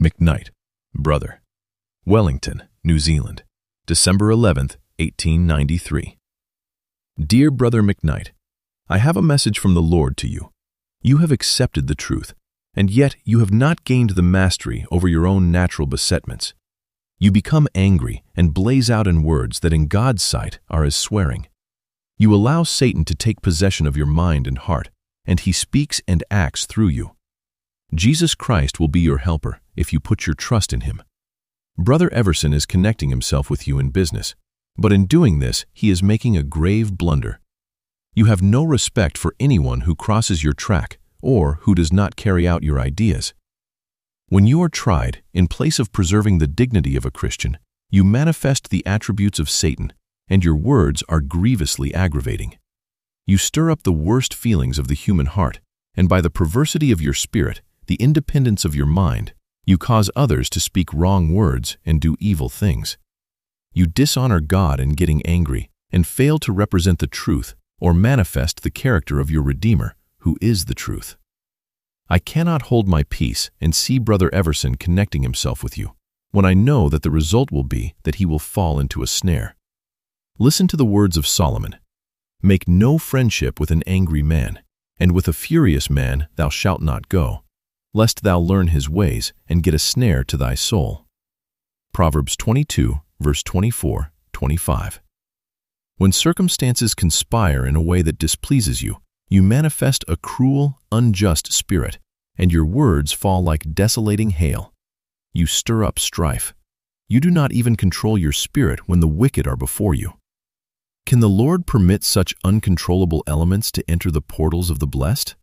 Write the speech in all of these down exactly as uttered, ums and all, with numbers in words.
McKnight, brother. Wellington, New Zealand, December eleventh, eighteen ninety-three. Dear Brother McKnight, I have a message from the Lord to you. You have accepted the truth, and yet you have not gained the mastery over your own natural besetments. You become angry and blaze out in words that in God's sight are as swearing. You allow Satan to take possession of your mind and heart, and he speaks and acts through you. Jesus Christ will be your helper if you put your trust in him. Brother Everson is connecting himself with you in business, but in doing this, he is making a grave blunder. You have no respect for anyone who crosses your track or who does not carry out your ideas. When you are tried, in place of preserving the dignity of a Christian, you manifest the attributes of Satan, and your words are grievously aggravating. You stir up the worst feelings of the human heart, and by the perversity of your spirit, the independence of your mind, you cause others to speak wrong words and do evil things. You dishonor God in getting angry and fail to represent the truth or manifest the character of your Redeemer, who is the truth. I cannot hold my peace and see Brother Everson connecting himself with you, when I know that the result will be that he will fall into a snare. Listen to the words of Solomon. Make no friendship with an angry man, and with a furious man thou shalt not go, lest thou learn his ways and get a snare to thy soul. Proverbs twenty-two, verse twenty-four, twenty-five. When circumstances conspire in a way that displeases you, you manifest a cruel, unjust spirit, and your words fall like desolating hail. You stir up strife. You do not even control your spirit when the wicked are before you. Can the Lord permit such uncontrollable elements to enter the portals of the blessed?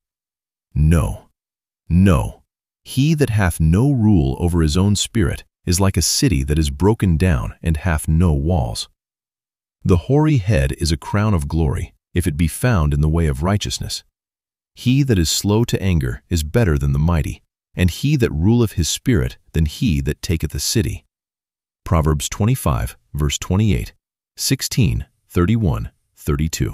No. No. He that hath no rule over his own spirit is like a city that is broken down and hath no walls. The hoary head is a crown of glory, if it be found in the way of righteousness. He that is slow to anger is better than the mighty, and he that ruleth his spirit than he that taketh a city. Proverbs twenty-five, verse twenty-eight, sixteen, thirty-one, thirty-two.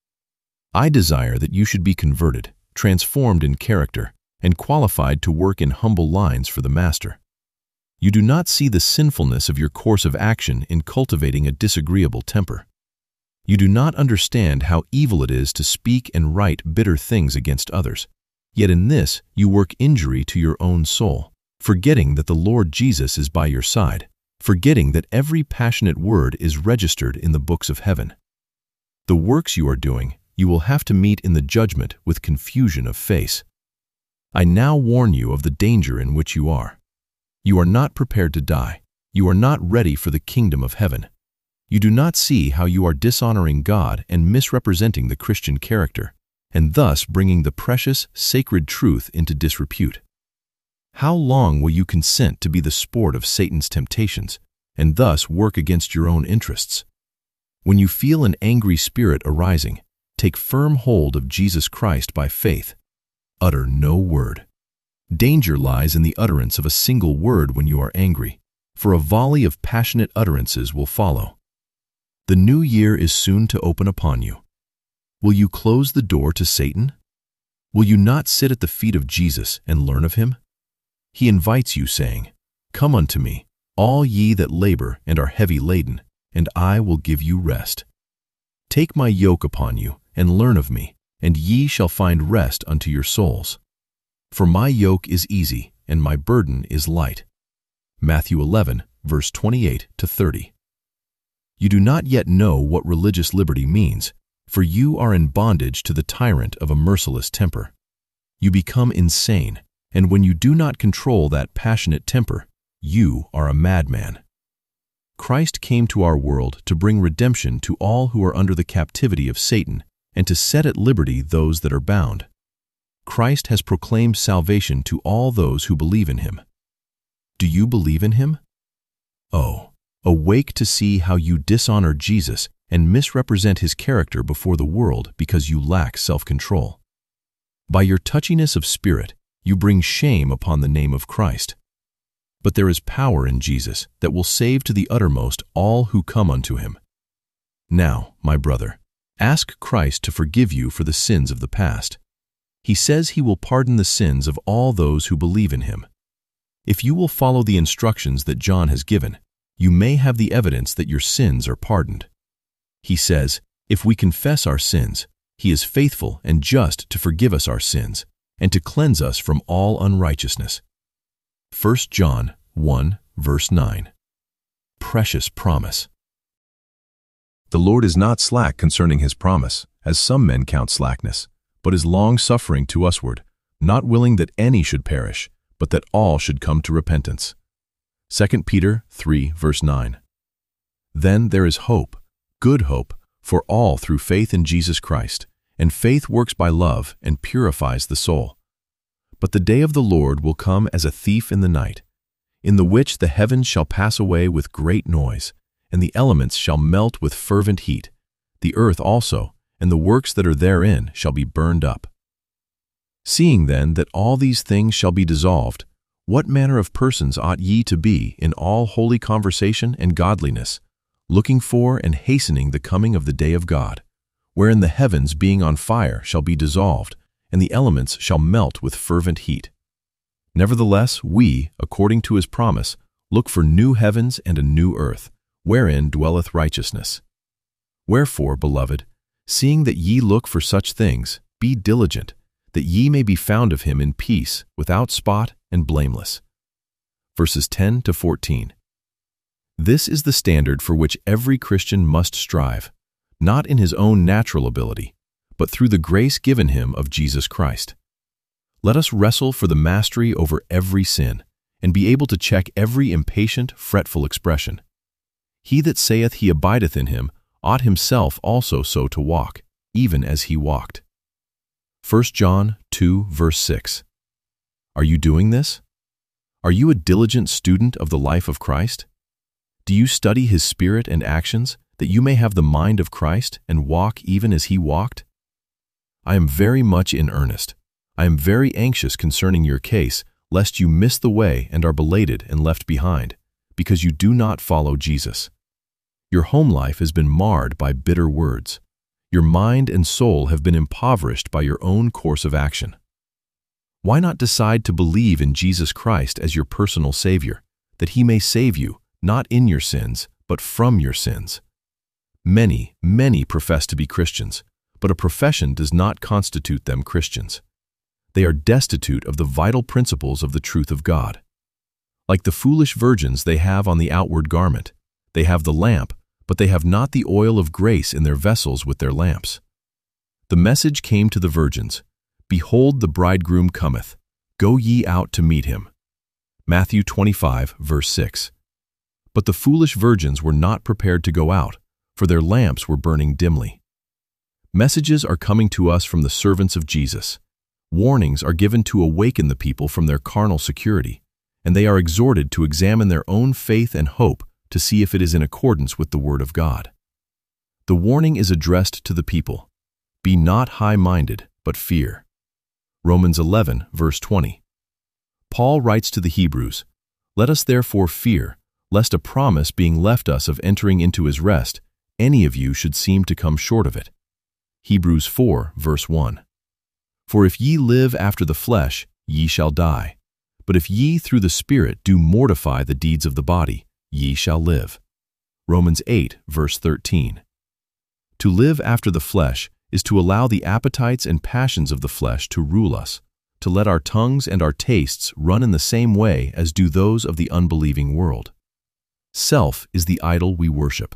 I desire that you should be converted, transformed in character, and qualified to work in humble lines for the Master. You do not see the sinfulness of your course of action in cultivating a disagreeable temper. You do not understand how evil it is to speak and write bitter things against others, yet in this you work injury to your own soul, forgetting that the Lord Jesus is by your side, forgetting that every passionate word is registered in the books of heaven. The works you are doing, you will have to meet in the judgment with confusion of face. I now warn you of the danger in which you are. You are not prepared to die. You are not ready for the kingdom of heaven. You do not see how you are dishonoring God and misrepresenting the Christian character, and thus bringing the precious, sacred truth into disrepute. How long will you consent to be the sport of Satan's temptations, and thus work against your own interests? When you feel an angry spirit arising, take firm hold of Jesus Christ by faith. Utter no word. Danger lies in the utterance of a single word when you are angry, for a volley of passionate utterances will follow. The new year is soon to open upon you. Will you close the door to Satan? Will you not sit at the feet of Jesus and learn of him? He invites you, saying, Come unto me, all ye that labor and are heavy laden, and I will give you rest. Take my yoke upon you, and learn of me, and ye shall find rest unto your souls. For my yoke is easy, and my burden is light. Matthew eleven, verse twenty-eight to thirty. You do not yet know what religious liberty means, for you are in bondage to the tyrant of a merciless temper. You become insane, and when you do not control that passionate temper, you are a madman. Christ came to our world to bring redemption to all who are under the captivity of Satan, and to set at liberty those that are bound. Christ has proclaimed salvation to all those who believe in him. Do you believe in him? Oh, awake to see how you dishonor Jesus and misrepresent his character before the world because you lack self-control. By your touchiness of spirit, you bring shame upon the name of Christ. But there is power in Jesus that will save to the uttermost all who come unto him. Now, my brother, ask Christ to forgive you for the sins of the past. He says he will pardon the sins of all those who believe in him. If you will follow the instructions that John has given, you may have the evidence that your sins are pardoned. He says, if we confess our sins, He is faithful and just to forgive us our sins and to cleanse us from all unrighteousness. First John one, verse nine. Precious promise. The Lord is not slack concerning His promise, as some men count slackness, but is long-suffering to usward, not willing that any should perish, but that all should come to repentance. Second Peter three, verse nine. Then there is hope, good hope, for all through faith in Jesus Christ, and faith works by love and purifies the soul. But the day of the Lord will come as a thief in the night, in the which the heavens shall pass away with great noise, and the elements shall melt with fervent heat. The earth also, and the works that are therein, shall be burned up. Seeing then that all these things shall be dissolved, what manner of persons ought ye to be in all holy conversation and godliness, looking for and hastening the coming of the day of God, wherein the heavens being on fire shall be dissolved, and the elements shall melt with fervent heat? Nevertheless, we, according to His promise, look for new heavens and a new earth, wherein dwelleth righteousness. Wherefore, beloved, seeing that ye look for such things, be diligent, that ye may be found of Him in peace, without spot and blameless. Verses ten to fourteen. This is the standard for which every Christian must strive, not in his own natural ability, but through the grace given him of Jesus Christ. Let us wrestle for the mastery over every sin, and be able to check every impatient, fretful expression. He that saith he abideth in Him ought himself also so to walk, even as He walked. First John two, verse six. Are you doing this? Are you a diligent student of the life of Christ? Do you study His spirit and actions, that you may have the mind of Christ and walk even as He walked? I am very much in earnest. I am very anxious concerning your case, lest you miss the way and are belated and left behind, because you do not follow Jesus. Your home life has been marred by bitter words. Your mind and soul have been impoverished by your own course of action. Why not decide to believe in Jesus Christ as your personal Savior, that He may save you, not in your sins, but from your sins? Many, many profess to be Christians, but a profession does not constitute them Christians. They are destitute of the vital principles of the truth of God. Like the foolish virgins they have on the outward garment, they have the lamp, but they have not the oil of grace in their vessels with their lamps. The message came to the virgins, Behold, the bridegroom cometh, go ye out to meet him. Matthew twenty-five, verse six. But the foolish virgins were not prepared to go out, for their lamps were burning dimly. Messages are coming to us from the servants of Jesus. Warnings are given to awaken the people from their carnal security, and they are exhorted to examine their own faith and hope to see if it is in accordance with the Word of God. The warning is addressed to the people. Be not high-minded, but fear. Romans eleven, verse twenty. Paul writes to the Hebrews, Let us therefore fear, lest a promise being left us of entering into His rest, any of you should seem to come short of it. Hebrews four, verse one. For if ye live after the flesh, ye shall die. But if ye through the Spirit do mortify the deeds of the body, ye shall live. Romans eight, verse thirteen. To live after the flesh is to allow the appetites and passions of the flesh to rule us, to let our tongues and our tastes run in the same way as do those of the unbelieving world. Self is the idol we worship,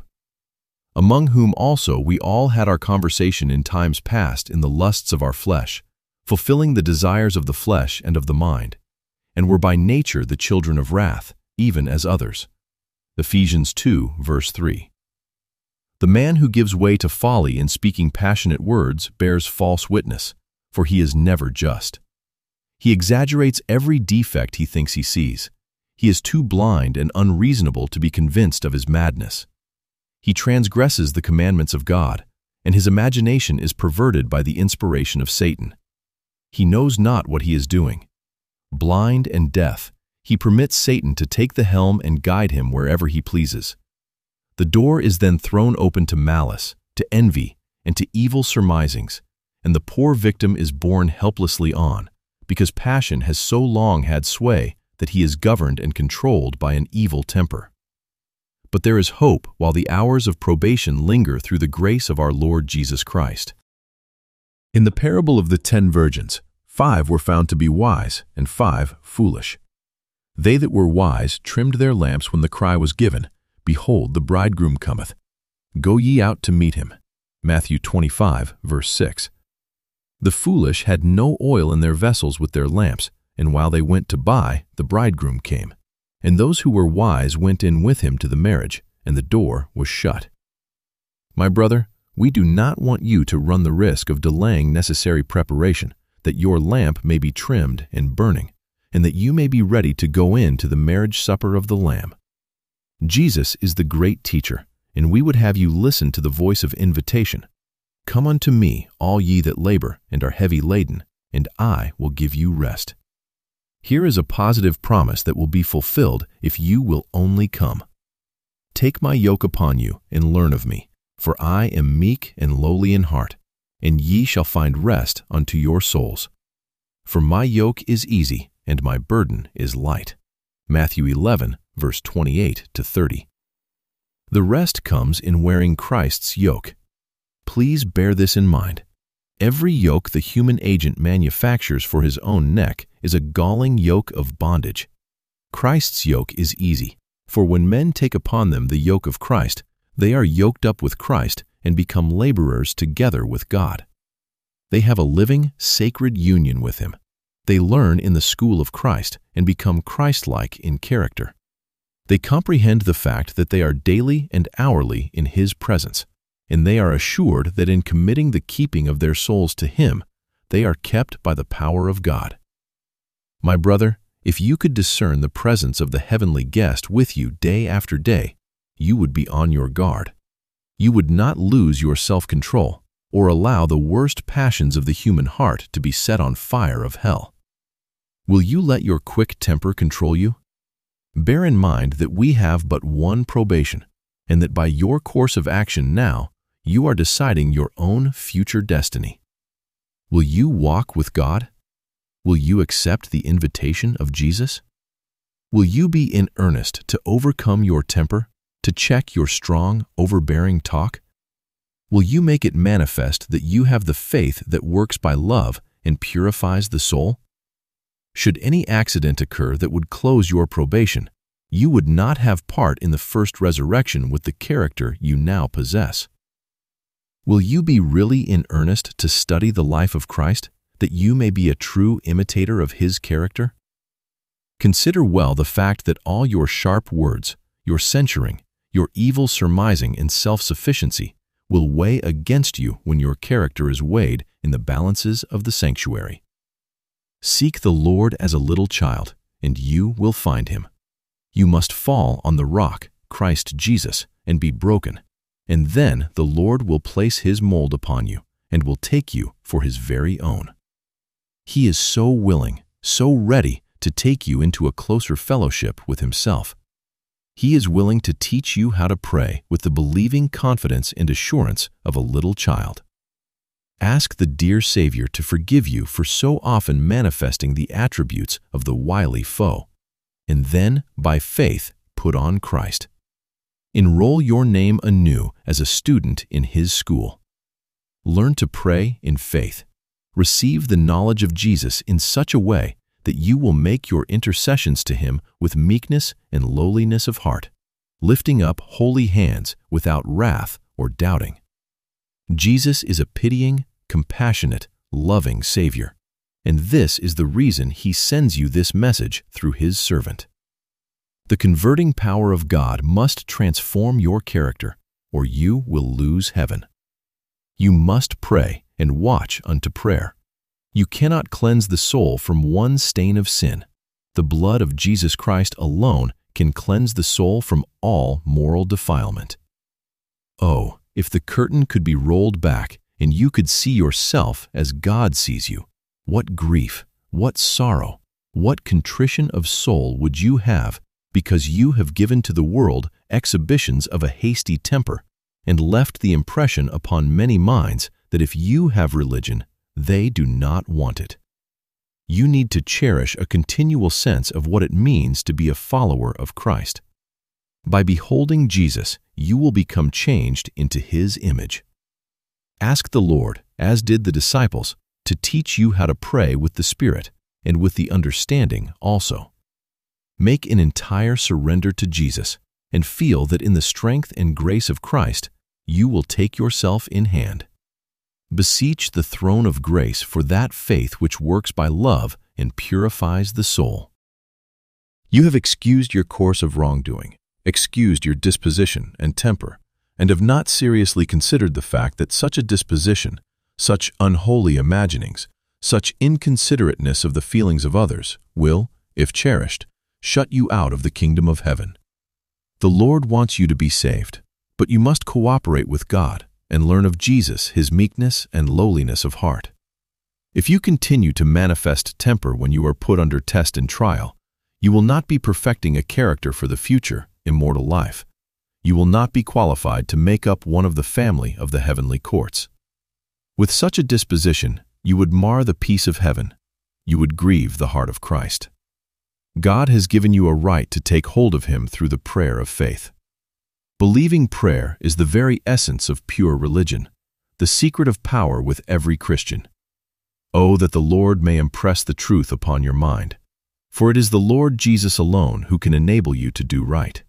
among whom also we all had our conversation in times past in the lusts of our flesh, fulfilling the desires of the flesh and of the mind, and were by nature the children of wrath, even as others. Ephesians two, verse three. The man who gives way to folly in speaking passionate words bears false witness, for he is never just. He exaggerates every defect he thinks he sees. He is too blind and unreasonable to be convinced of his madness. He transgresses the commandments of God, and his imagination is perverted by the inspiration of Satan. He knows not what he is doing. Blind and deaf, he permits Satan to take the helm and guide him wherever he pleases. The door is then thrown open to malice, to envy, and to evil surmisings, and the poor victim is borne helplessly on, because passion has so long had sway that he is governed and controlled by an evil temper. But there is hope while the hours of probation linger through the grace of our Lord Jesus Christ. In the parable of the ten virgins, five were found to be wise and five foolish. They that were wise trimmed their lamps when the cry was given, "Behold, the bridegroom cometh. Go ye out to meet him." Matthew twenty-five, verse six. The foolish had no oil in their vessels with their lamps, and while they went to buy, the bridegroom came. And those who were wise went in with him to the marriage, and the door was shut. My brother, we do not want you to run the risk of delaying necessary preparation, that your lamp may be trimmed and burning, and that you may be ready to go in to the marriage supper of the Lamb. Jesus is the great teacher, and we would have you listen to the voice of invitation. Come unto me, all ye that labor and are heavy laden, and I will give you rest. Here is a positive promise that will be fulfilled if you will only come. Take my yoke upon you and learn of me, for I am meek and lowly in heart, and ye shall find rest unto your souls. For my yoke is easy and my burden is light. Matthew eleven, verse twenty-eight to thirty. The rest comes in wearing Christ's yoke. Please bear this in mind. Every yoke the human agent manufactures for his own neck is a galling yoke of bondage. Christ's yoke is easy, for when men take upon them the yoke of Christ, they are yoked up with Christ and become laborers together with God. They have a living, sacred union with Him. They learn in the school of Christ and become Christ-like in character. They comprehend the fact that they are daily and hourly in His presence, and they are assured that in committing the keeping of their souls to Him, they are kept by the power of God. My brother, if you could discern the presence of the heavenly guest with you day after day, you would be on your guard. You would not lose your self-control or allow the worst passions of the human heart to be set on fire of hell. Will you let your quick temper control you? Bear in mind that we have but one probation, and that by your course of action now, you are deciding your own future destiny. Will you walk with God? Will you accept the invitation of Jesus? Will you be in earnest to overcome your temper, to check your strong, overbearing talk? Will you make it manifest that you have the faith that works by love and purifies the soul? Should any accident occur that would close your probation, you would not have part in the first resurrection with the character you now possess. Will you be really in earnest to study the life of Christ, that you may be a true imitator of His character? Consider well the fact that all your sharp words, your censuring, your evil surmising and self-sufficiency will weigh against you when your character is weighed in the balances of the sanctuary. Seek the Lord as a little child, and you will find Him. You must fall on the rock, Christ Jesus, and be broken, and then the Lord will place His mold upon you and will take you for His very own. He is so willing, so ready to take you into a closer fellowship with Himself. He is willing to teach you how to pray with the believing confidence and assurance of a little child. Ask the dear Savior to forgive you for so often manifesting the attributes of the wily foe, and then, by faith, put on Christ. Enroll your name anew as a student in His school. Learn to pray in faith. Receive the knowledge of Jesus in such a way that you will make your intercessions to Him with meekness and lowliness of heart, lifting up holy hands without wrath or doubting. Jesus is a pitying, compassionate, loving Savior, and this is the reason He sends you this message through His servant. The converting power of God must transform your character, or you will lose heaven. You must pray and watch unto prayer. You cannot cleanse the soul from one stain of sin. The blood of Jesus Christ alone can cleanse the soul from all moral defilement. Oh, if the curtain could be rolled back and you could see yourself as God sees you, what grief, what sorrow, what contrition of soul would you have because you have given to the world exhibitions of a hasty temper and left the impression upon many minds that if you have religion, they do not want it. you need to cherish a continual sense of what it means to be a follower of Christ. By beholding Jesus, you will become changed into His image. Ask the Lord, as did the disciples, to teach you how to pray with the Spirit and with the understanding also. Make an entire surrender to Jesus and feel that in the strength and grace of Christ, you will take yourself in hand. Beseech the throne of grace for that faith which works by love and purifies the soul. You have excused your course of wrongdoing, excused your disposition and temper, and have not seriously considered the fact that such a disposition, such unholy imaginings, such inconsiderateness of the feelings of others will, if cherished, shut you out of the kingdom of heaven. The Lord wants you to be saved, but you must cooperate with God and learn of Jesus, His meekness and lowliness of heart. If you continue to manifest temper when you are put under test and trial, you will not be perfecting a character for the future, immortal life. You will not be qualified to make up one of the family of the heavenly courts. With such a disposition, you would mar the peace of heaven. You would grieve the heart of Christ. God has given you a right to take hold of Him through the prayer of faith. Believing prayer is the very essence of pure religion, the secret of power with every Christian. Oh, that the Lord may impress the truth upon your mind, for it is the Lord Jesus alone who can enable you to do right.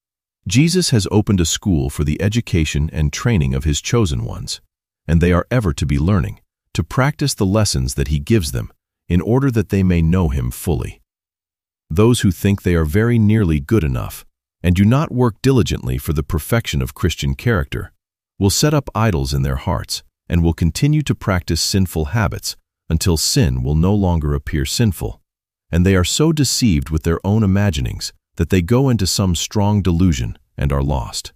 Jesus has opened a school for the education and training of His chosen ones, and they are ever to be learning, to practice the lessons that He gives them, in order that they may know Him fully. Those who think they are very nearly good enough, and do not work diligently for the perfection of Christian character, will set up idols in their hearts and will continue to practice sinful habits until sin will no longer appear sinful, and they are so deceived with their own imaginings that they go into some strong delusion and are lost.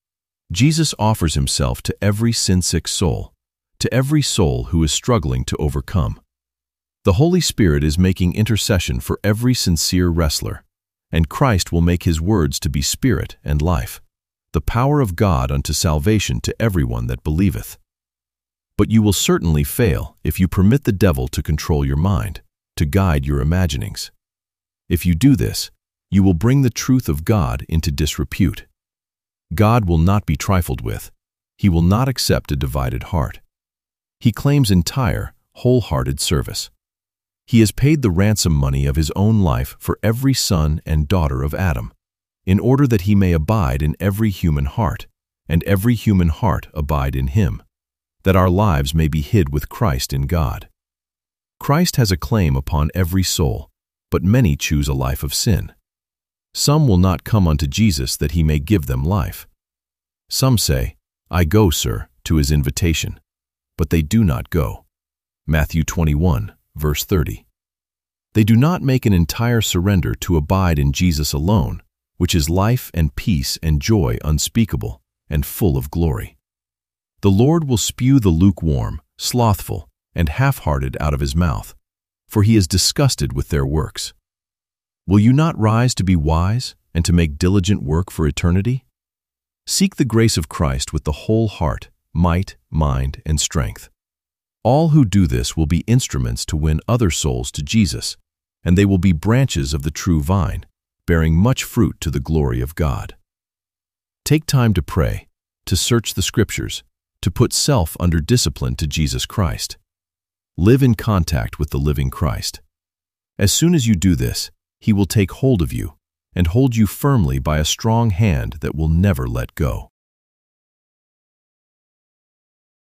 Jesus offers Himself to every sin-sick soul, to every soul who is struggling to overcome. The Holy Spirit is making intercession for every sincere wrestler, and Christ will make His words to be spirit and life, the power of God unto salvation to everyone that believeth. But you will certainly fail if you permit the devil to control your mind, to guide your imaginings. If you do this, you will bring the truth of God into disrepute. God will not be trifled with. He will not accept a divided heart. He claims entire, wholehearted service. He has paid the ransom money of His own life for every son and daughter of Adam, in order that He may abide in every human heart, and every human heart abide in Him, that our lives may be hid with Christ in God. Christ has a claim upon every soul, but many choose a life of sin. Some will not come unto Jesus that He may give them life. Some say, I go, sir, to His invitation, but they do not go. Matthew twenty-one, verse thirty. They do not make an entire surrender to abide in Jesus alone, which is life and peace and joy unspeakable and full of glory. The Lord will spew the lukewarm, slothful, and half-hearted out of His mouth, for He is disgusted with their works. Will you not rise to be wise and to make diligent work for eternity? Seek the grace of Christ with the whole heart, might, mind, and strength. All who do this will be instruments to win other souls to Jesus, and they will be branches of the true vine, bearing much fruit to the glory of God. Take time to pray, to search the Scriptures, to put self under discipline to Jesus Christ. Live in contact with the living Christ. As soon as you do this, He will take hold of you and hold you firmly by a strong hand that will never let go.